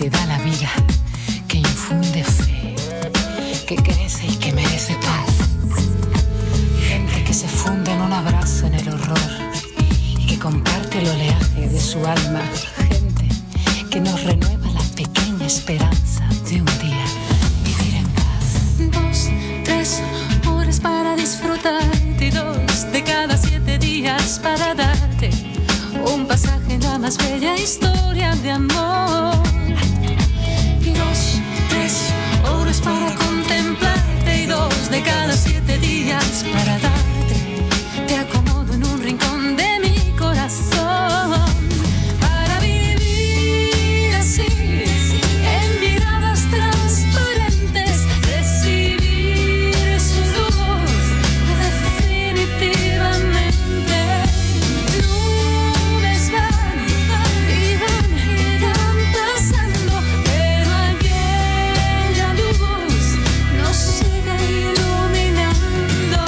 que da la vida, que infunde fe, que crece y que merece paz. Gente que se funde en un abrazo en el horror y que comparte el oleaje de su alma. Gente que nos renueva la pequeña esperanza de un día vivir en paz. 2, 3 horas para disfrutarte y 2 de cada 7 días para darte un pasaje en la más bella historia de amor. Y 2, 3 horas para contemplarte y 2 de cada 7 días para darte. Te acomodo en un rincón de mi corazón para vivir así, en miradas transparentes, recibir su luz definitivamente. Nubes van y van pasando, pero aquella luz nos sigue iluminando.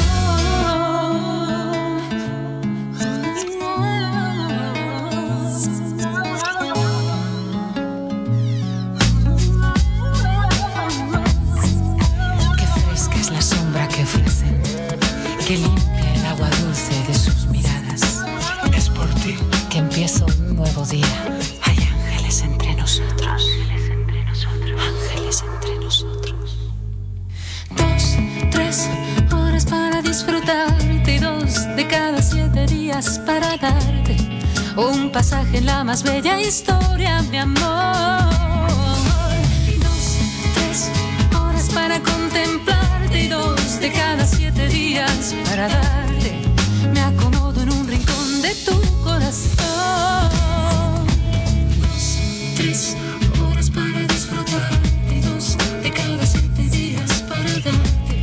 Qué fresca es la sombra que ofrecen, que limpia el agua dulce de sus miradas. Es por ti que empieza un nuevo día. Hay ángeles entre nosotros. Ángeles entre nosotros. 2, 3 horas para disfrutarte y 2 de cada 7 días para darte un pasaje en la más bella historia de amor. 2, 3 horas para contemplarte y 2 de cada 7 días para darte. Me acomodo en un rincón de tu corazón. 2, 3 horas para disfrutarte y 2 de cada 7 días para darte.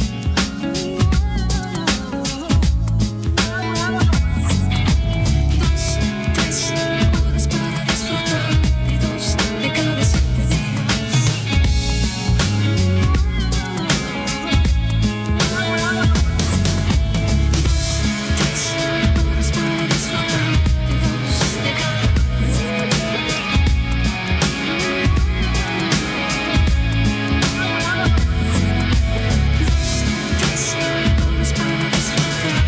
2, 3 horas para disfrutarte y 2 de cada 7 días. 3 horas para disfrutarte y 2 de cada 3 horas para disfrutarte.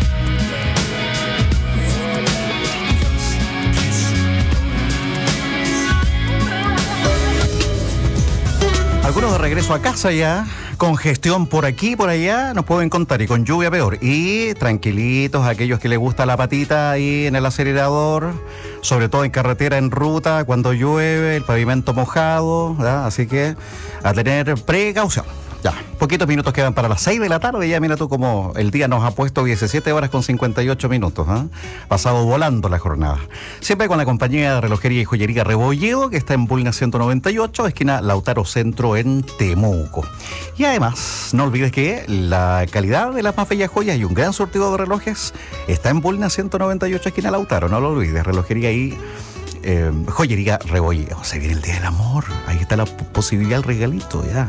Algunos de regreso a casa ya, congestión por aquí y por allá, nos pueden contar, y con lluvia peor. Y tranquilitos, aquellos que les gusta la patita ahí en el acelerador, sobre todo en carretera, en ruta, cuando llueve, el pavimento mojado, ¿verdad? Así que a tener precaución. Ya, poquitos minutos quedan para las 6 de la tarde. Ya mira tú cómo el día nos ha puesto 17 horas con 58 minutos. Pasado volando la jornada. Siempre con la compañía de relojería y joyería Rebolledo, que está en Bulnes 198, esquina Lautaro Centro en Temuco. Y además, no olvides que la calidad de las más bellas joyas y un gran surtido de relojes está en Bulnes 198, esquina Lautaro. No lo olvides, relojería y joyería Rebolledo. Se viene el Día del Amor. Ahí está la posibilidad del regalito, ya.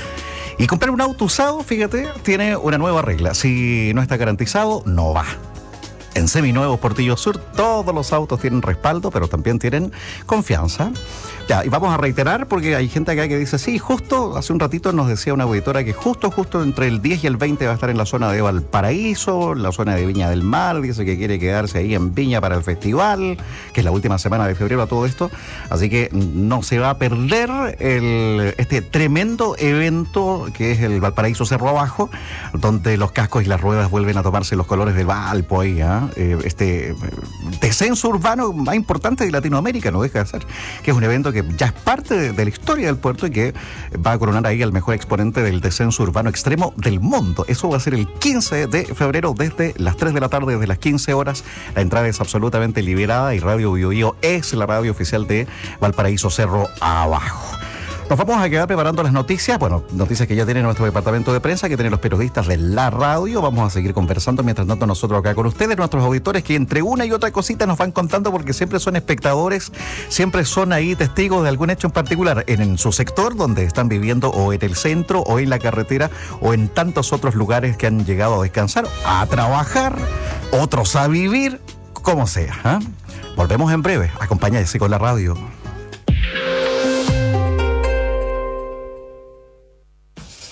Y comprar un auto usado, fíjate, tiene una nueva regla. Si no está garantizado, no va. En Seminuevos Portillo Sur, todos los autos tienen respaldo, pero también tienen confianza. Ya, y vamos a reiterar, porque hay gente acá que dice, sí, justo, hace un ratito nos decía una auditora que justo entre el 10 y el 20 va a estar en la zona de Valparaíso, la zona de Viña del Mar, dice que quiere quedarse ahí en Viña para el festival, que es la última semana de febrero a todo esto, así que no se va a perder este tremendo evento que es el Valparaíso Cerro Abajo, donde los cascos y las ruedas vuelven a tomarse los colores del Valpo ahí, este descenso urbano más importante de Latinoamérica, no deja de ser, que es un evento que ya es parte de la historia del puerto y que va a coronar ahí al mejor exponente del descenso urbano extremo del mundo. Eso va a ser el 15 de febrero desde las 3 de la tarde, desde las 15 horas. La entrada es absolutamente liberada y Radio Biobío es la radio oficial de Valparaíso Cerro Abajo. Nos vamos a quedar preparando las noticias, noticias que ya tiene nuestro departamento de prensa, que tienen los periodistas de la radio. Vamos a seguir conversando mientras tanto nosotros acá con ustedes, nuestros auditores, que entre una y otra cosita nos van contando, porque siempre son espectadores, siempre son ahí testigos de algún hecho en particular en su sector, donde están viviendo, o en el centro, o en la carretera, o en tantos otros lugares que han llegado a descansar, a trabajar, otros a vivir, como sea. Volvemos en breve, acompáñense con la radio.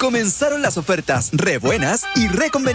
Comenzaron las ofertas re buenas y re convenientes.